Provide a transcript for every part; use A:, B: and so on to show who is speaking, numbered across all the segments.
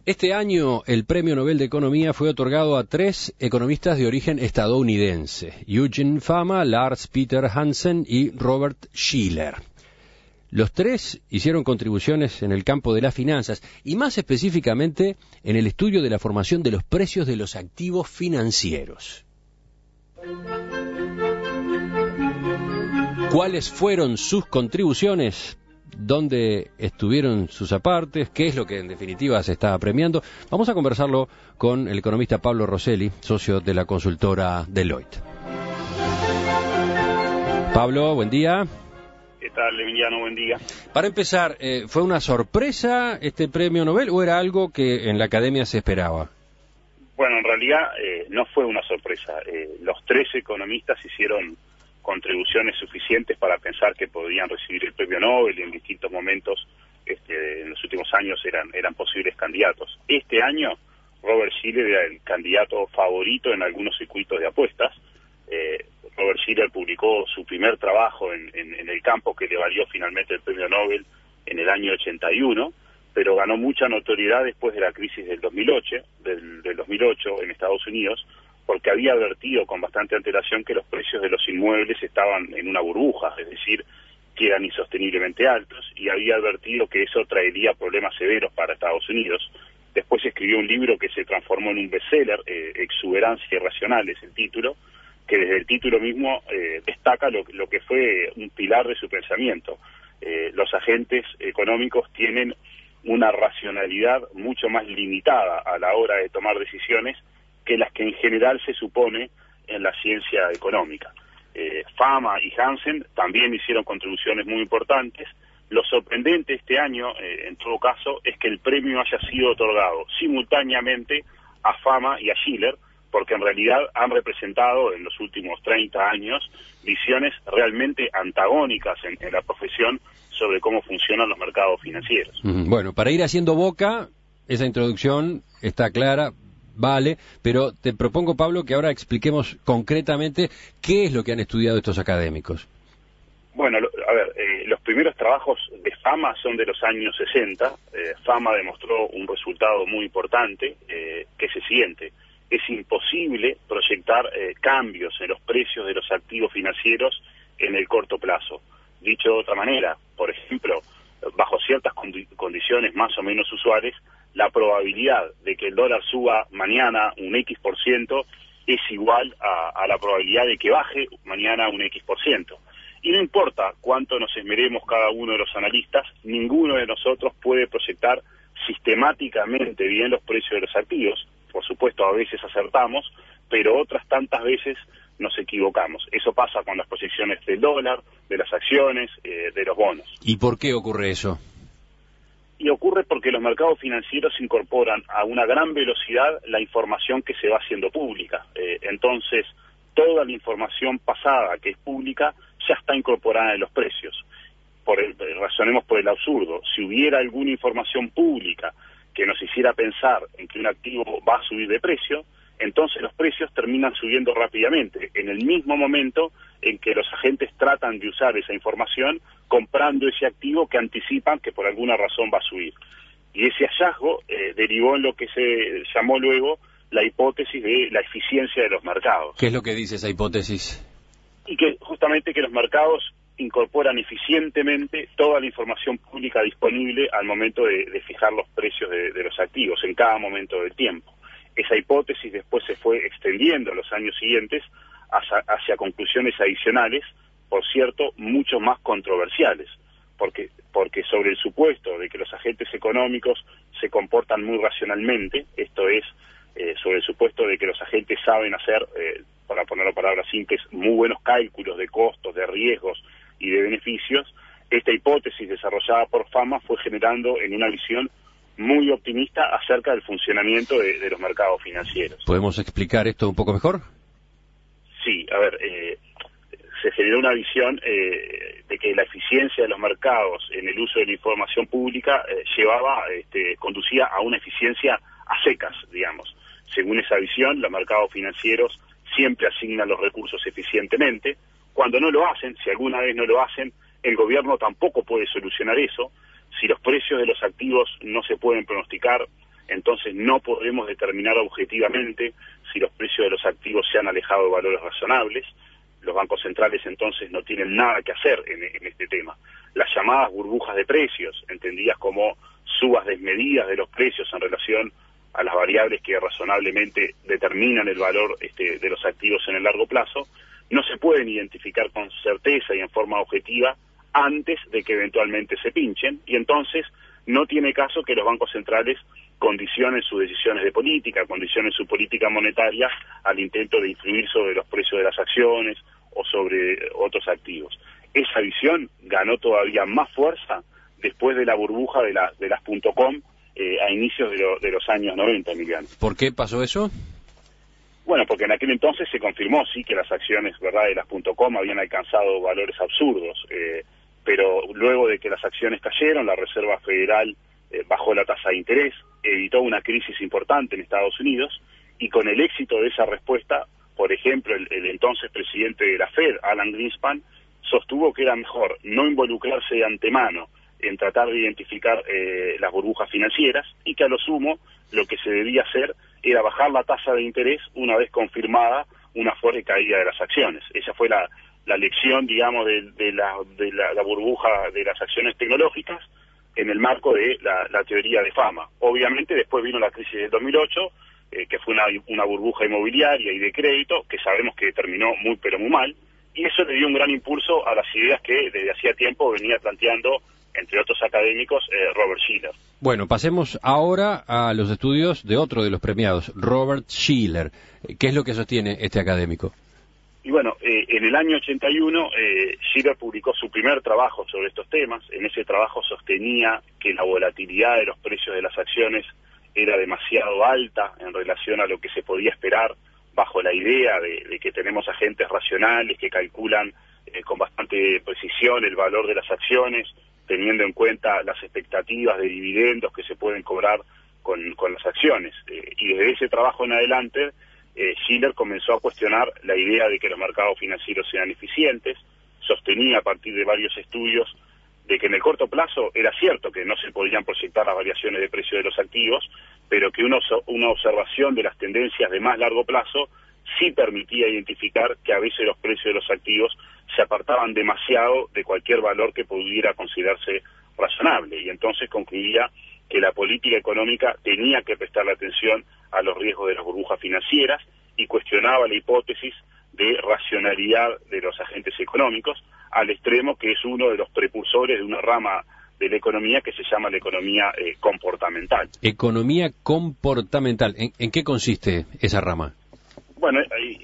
A: Este año el Premio Nobel de Economía fue otorgado a 3 economistas de origen estadounidense: Eugene Fama, Lars Peter Hansen y Robert Shiller. Los 3 hicieron contribuciones en el campo de las finanzas y más específicamente en el estudio de la formación de los precios de los activos financieros. ¿Cuáles fueron sus contribuciones? ¿Dónde estuvieron sus apartes? ¿Qué es lo que en definitiva se está premiando? Vamos a conversarlo con el economista Pablo Rosselli, socio de la consultora Deloitte. Pablo, buen día.
B: ¿Qué tal, Emiliano? Buen día.
A: Para empezar, ¿fue una sorpresa este premio Nobel o era algo que en la academia se esperaba?
B: Bueno, en realidad no fue una sorpresa. Los 3 economistas hicieron contribuciones suficientes para pensar que podían recibir el premio Nobel y en distintos momentos en los últimos años eran posibles candidatos. Este año Robert Shiller era el candidato favorito en algunos circuitos de apuestas. Robert Shiller publicó su primer trabajo en el campo que le valió finalmente el premio Nobel en el año 81, pero ganó mucha notoriedad después de la crisis del 2008 en Estados Unidos, porque había advertido con bastante antelación que los precios de los inmuebles estaban en una burbuja, es decir, que eran insosteniblemente altos, y había advertido que eso traería problemas severos para Estados Unidos. Después escribió un libro que se transformó en un bestseller, Exuberancia Irracional es el título, que desde el título mismo destaca lo que fue un pilar de su pensamiento. Los agentes económicos tienen una racionalidad mucho más limitada a la hora de tomar decisiones que las que en general se supone en la ciencia económica. Fama y Hansen también hicieron contribuciones muy importantes. Lo sorprendente este año, en todo caso, es que el premio haya sido otorgado simultáneamente a Fama y a Shiller, porque en realidad han representado en los últimos 30 años visiones realmente antagónicas en la profesión sobre cómo funcionan los mercados financieros.
A: Bueno, para ir haciendo boca, esa introducción está clara, vale, pero te propongo, Pablo, que ahora expliquemos concretamente qué es lo que han estudiado estos académicos.
B: Bueno, los primeros trabajos de Fama son de los años 60. Fama demostró un resultado muy importante, que es el siguiente: es imposible proyectar cambios en los precios de los activos financieros en el corto plazo. Dicho de otra manera, por ejemplo, bajo ciertas condiciones más o menos usuales, la probabilidad de que el dólar suba mañana un X% es igual a la probabilidad de que baje mañana un X%. Y no importa cuánto nos esmeremos cada uno de los analistas, ninguno de nosotros puede proyectar sistemáticamente bien los precios de los activos. Por supuesto, a veces acertamos, pero otras tantas veces nos equivocamos. Eso pasa con las proyecciones del dólar, de las acciones, de los bonos.
A: ¿Y por qué ocurre eso?
B: Y ocurre porque los mercados financieros incorporan a una gran velocidad la información que se va haciendo pública. Entonces, toda la información pasada que es pública ya está incorporada en los precios. Razonemos por el absurdo. Si hubiera alguna información pública que nos hiciera pensar en que un activo va a subir de precio, entonces los precios terminan subiendo rápidamente, en el mismo momento en que los agentes tratan de usar esa información comprando ese activo que anticipan que por alguna razón va a subir. Y ese hallazgo derivó en lo que se llamó luego la hipótesis de la eficiencia de los mercados.
A: ¿Qué es lo que dice esa hipótesis?
B: Y que justamente que los mercados incorporan eficientemente toda la información pública disponible al momento de fijar los precios de los activos en cada momento del tiempo. Esa hipótesis después se fue extendiendo en los años siguientes hacia conclusiones adicionales, por cierto, mucho más controversiales, porque sobre el supuesto de que los agentes económicos se comportan muy racionalmente, esto es, sobre el supuesto de que los agentes saben hacer, para ponerlo en palabras simples, muy buenos cálculos de costos, de riesgos y de beneficios, esta hipótesis desarrollada por Fama fue generando en una visión muy optimista acerca del funcionamiento de los mercados financieros.
A: ¿Podemos explicar esto un poco mejor?
B: Sí, se generó una visión de que la eficiencia de los mercados en el uso de la información pública conducía a una eficiencia a secas, digamos. Según esa visión, los mercados financieros siempre asignan los recursos eficientemente. Cuando no lo hacen, si alguna vez no lo hacen, el gobierno tampoco puede solucionar eso. Si los precios de los activos no se pueden pronosticar, entonces no podemos determinar objetivamente si los precios de los activos se han alejado de valores razonables. Los bancos centrales entonces no tienen nada que hacer en este tema. Las llamadas burbujas de precios, entendidas como subas desmedidas de los precios en relación a las variables que razonablemente determinan el valor de los activos en el largo plazo, no se pueden identificar con certeza y en forma objetiva antes de que eventualmente se pinchen, y entonces no tiene caso que los bancos centrales condicionen sus decisiones de política, condicionen su política monetaria al intento de influir sobre los precios de las acciones o sobre otros activos. Esa visión ganó todavía más fuerza después de la burbuja de las .com a inicios de los años 90, Emiliano.
A: ¿Por qué pasó eso?
B: Bueno, porque en aquel entonces se confirmó, sí, que las acciones, ¿verdad?, de las .com habían alcanzado valores absurdos, pero luego de que las acciones cayeron, la Reserva Federal bajó la tasa de interés, evitó una crisis importante en Estados Unidos, y con el éxito de esa respuesta, por ejemplo, el entonces presidente de la Fed, Alan Greenspan, sostuvo que era mejor no involucrarse de antemano en tratar de identificar las burbujas financieras, y que a lo sumo lo que se debía hacer era bajar la tasa de interés una vez confirmada una fuerte caída de las acciones. Esa fue la lección, digamos, de la burbuja de las acciones tecnológicas en el marco de la teoría de Fama. Obviamente después vino la crisis del 2008, que fue una burbuja inmobiliaria y de crédito, que sabemos que terminó muy pero muy mal, y eso le dio un gran impulso a las ideas que desde hacía tiempo venía planteando, entre otros académicos, Robert Shiller.
A: Bueno, pasemos ahora a los estudios de otro de los premiados, Robert Shiller. ¿Qué es lo que sostiene este académico?
B: Y bueno, en el año 81, Shiller publicó su primer trabajo sobre estos temas. En ese trabajo sostenía que la volatilidad de los precios de las acciones era demasiado alta en relación a lo que se podía esperar, bajo la idea de que tenemos agentes racionales que calculan con bastante precisión el valor de las acciones, teniendo en cuenta las expectativas de dividendos que se pueden cobrar con las acciones. Y desde ese trabajo en adelante, Shiller comenzó a cuestionar la idea de que los mercados financieros sean eficientes, sostenía a partir de varios estudios de que en el corto plazo era cierto que no se podían proyectar las variaciones de precio de los activos, pero que una observación de las tendencias de más largo plazo sí permitía identificar que a veces los precios de los activos se apartaban demasiado de cualquier valor que pudiera considerarse razonable, y entonces concluía que la política económica tenía que prestarle atención a los riesgos de las burbujas financieras, y cuestionaba la hipótesis de racionalidad de los agentes económicos, al extremo que es uno de los precursores de una rama de la economía que se llama la economía comportamental.
A: Economía comportamental, ¿en qué consiste esa rama?
B: Bueno,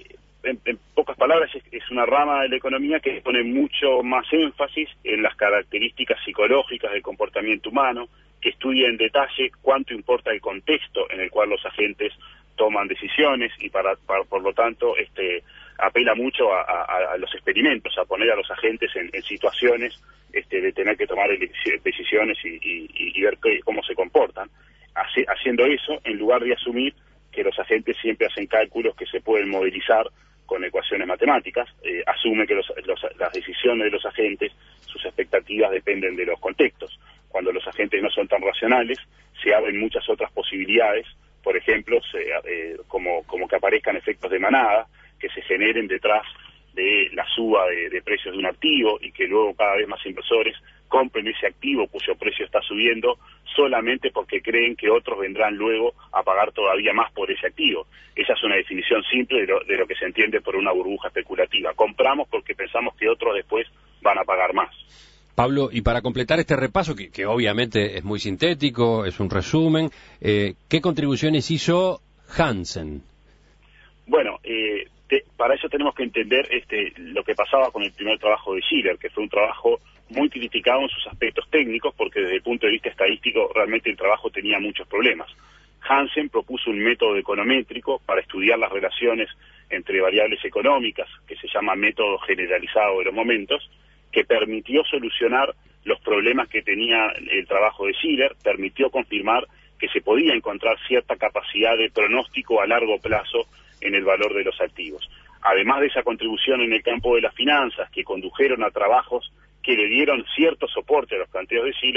B: en pocas palabras, es una rama de la economía que pone mucho más énfasis en las características psicológicas del comportamiento humano, que estudia en detalle cuánto importa el contexto en el cual los agentes toman decisiones, y por lo tanto apela mucho a los experimentos, a poner a los agentes en situaciones de tener que tomar decisiones y ver cómo se comportan. Haciendo eso, en lugar de asumir que los agentes siempre hacen cálculos que se pueden modelizar con ecuaciones matemáticas, asume que las decisiones de los agentes, sus expectativas dependen de los contextos. Cuando los agentes no son tan racionales, se abren muchas otras posibilidades, por ejemplo, como que aparezcan efectos de manada, que se generen detrás de la suba de precios de un activo, y que luego cada vez más inversores compren ese activo cuyo precio está subiendo solamente porque creen que otros vendrán luego a pagar todavía más por ese activo. Esa es una definición simple de lo que se entiende por una burbuja especulativa. Compramos porque pensamos que otros después van a pagar más.
A: Pablo, y para completar este repaso, que obviamente es muy sintético, es un resumen, ¿qué contribuciones hizo Hansen?
B: Bueno, para eso tenemos que entender lo que pasaba con el primer trabajo de Shiller, que fue un trabajo muy criticado en sus aspectos técnicos, porque desde el punto de vista estadístico realmente el trabajo tenía muchos problemas. Hansen propuso un método econométrico para estudiar las relaciones entre variables económicas, que se llama método generalizado de los momentos, que permitió solucionar los problemas que tenía el trabajo de Shiller, permitió confirmar que se podía encontrar cierta capacidad de pronóstico a largo plazo en el valor de los activos. Además de esa contribución en el campo de las finanzas, que condujeron a trabajos que le dieron cierto soporte a los planteos de Shiller,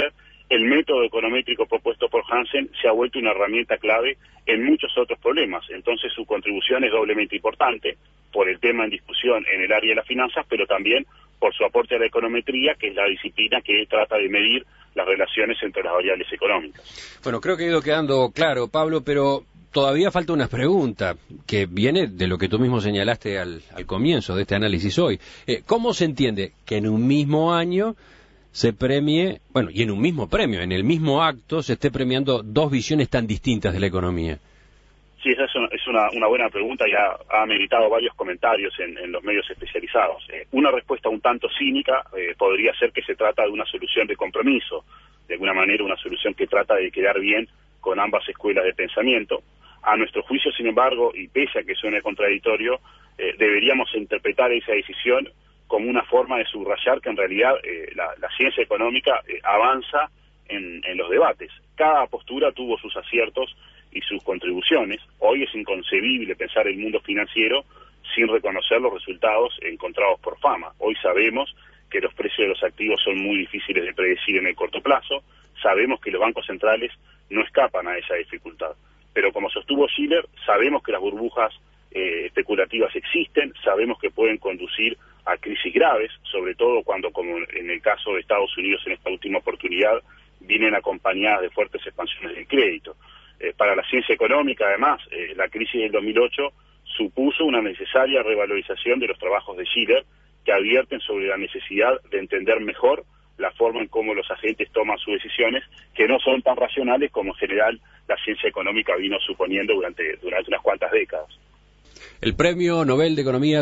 B: el método econométrico propuesto por Hansen se ha vuelto una herramienta clave en muchos otros problemas. Entonces su contribución es doblemente importante por el tema en discusión en el área de las finanzas, pero también por su aporte a la econometría, que es la disciplina que trata de medir las relaciones entre las variables económicas.
A: Bueno, creo que ha ido quedando claro, Pablo, pero todavía falta una pregunta que viene de lo que tú mismo señalaste al comienzo de este análisis hoy. ¿Cómo se entiende que en un mismo año se premie, bueno, y en un mismo premio, en el mismo acto, se esté premiando dos visiones tan distintas de la economía?
B: Sí, esa es una buena pregunta y ha meritado varios comentarios en los medios especializados. Una respuesta un tanto cínica podría ser que se trata de una solución de compromiso, de alguna manera una solución que trata de quedar bien con ambas escuelas de pensamiento. A nuestro juicio, sin embargo, y pese a que suene contradictorio, deberíamos interpretar esa decisión como una forma de subrayar que en realidad la ciencia económica avanza en los debates. Cada postura tuvo sus aciertos y sus contribuciones. Hoy es inconcebible pensar el mundo financiero sin reconocer los resultados encontrados por Fama. Hoy sabemos que los precios de los activos son muy difíciles de predecir en el corto plazo, sabemos que los bancos centrales no escapan a esa dificultad. Pero como sostuvo Shiller, sabemos que las burbujas especulativas existen, sabemos que pueden conducir a crisis graves, sobre todo cuando, como en el caso de Estados Unidos en esta última oportunidad, vienen acompañadas de fuertes expansiones del crédito. Para la ciencia económica, además, la crisis del 2008 supuso una necesaria revalorización de los trabajos de Shiller, que advierten sobre la necesidad de entender mejor la forma en cómo los agentes toman sus decisiones, que no son tan racionales como en general la ciencia económica vino suponiendo durante unas cuantas décadas.
A: El Premio Nobel de Economía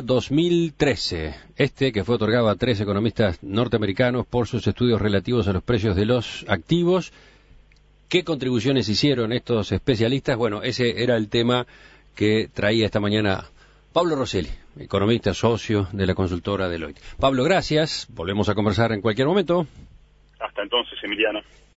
A: 2013, que fue otorgado a 3 economistas norteamericanos por sus estudios relativos a los precios de los activos. ¿Qué contribuciones hicieron estos especialistas? Bueno, ese era el tema que traía esta mañana Pablo Rosselli, economista socio de la consultora Deloitte. Pablo, gracias. Volvemos a conversar en cualquier momento.
B: Hasta entonces, Emiliano.